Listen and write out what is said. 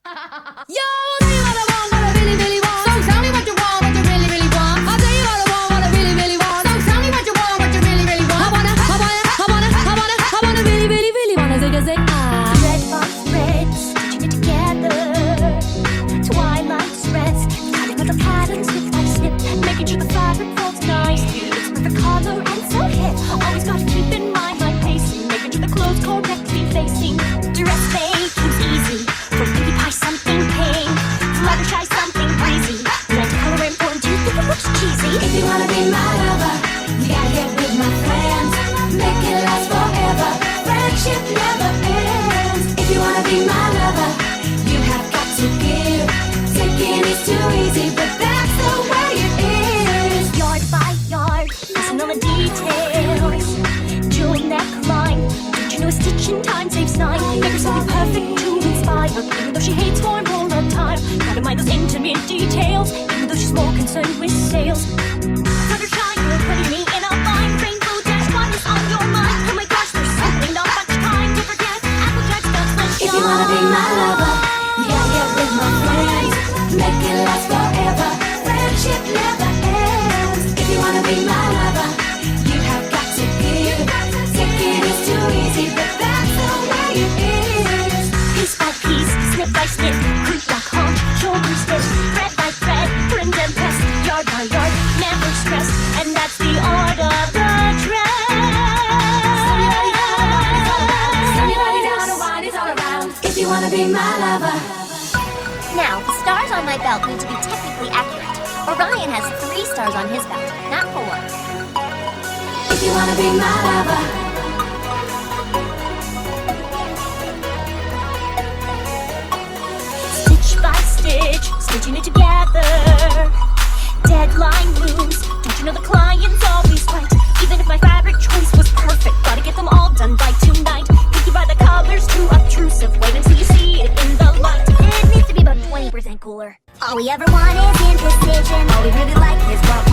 Yo, tell you what I want, what I really, really want. So tell me what you want, what you really, really want. I'll tell you what I want, what I really, really want. So tell me what you want, what you really, really want. I wanna really, really, really wanna zig ah. Red box red, stitching it together. Twilight's rest, cutting out the patterns snip by snip, making sure the fabric folds nice. It's perfect color and so hip. Always gotta keep in mind my pacing, making sure the clothes correctly facing. Dress making's easy. For beauty pie something pink, Fluttershy something breezy. Red color important, do you think it looks cheesy? If you wanna be my lover, you gotta get with my friends. Make it last forever. Friendship never ends. If you wanna be my lover, you have got to give. Taking is too easy, but that's the way it is. Yard by yard, listen on the details. Jewel neckline, don't you know a stitch in time saves 9? Make her something perfect to inspire. Even though she hates formal attire, gotta mind those intimate details. Even though she's more concerned with sales. Fluttershy, you're putting me in a bind. Rainbow Dash, what is on your mind? Oh my gosh, there's simply not much time to forget. Applejack, that's the shine. If you wanna be my lover, you gotta get with my friends. Make it last forever. Friendship never ends. If you wanna be my lover, you have got to give. Taking is too easy, but that's the way it is. Piece by piece, snip by snip, creep like haunch, shoulder stiff, thread by thread, print and press, yard by yard, never stress, and that's the art of the dress. If you wanna be my lover. Now, the stars on my belt need to be technically accurate. Orion has 3 stars on his belt, not 4. If you wanna be my lover. Stitch by stitch, stitching it together. Deadline looms, don't you know the client's always right? Even if my fabric choice was perfect, gotta get them all done by tonight. Picky by the colors, too obtrusive. Wait until you see it in the light. It needs to be about 20% cooler. All we ever want is indecision. All we really like is what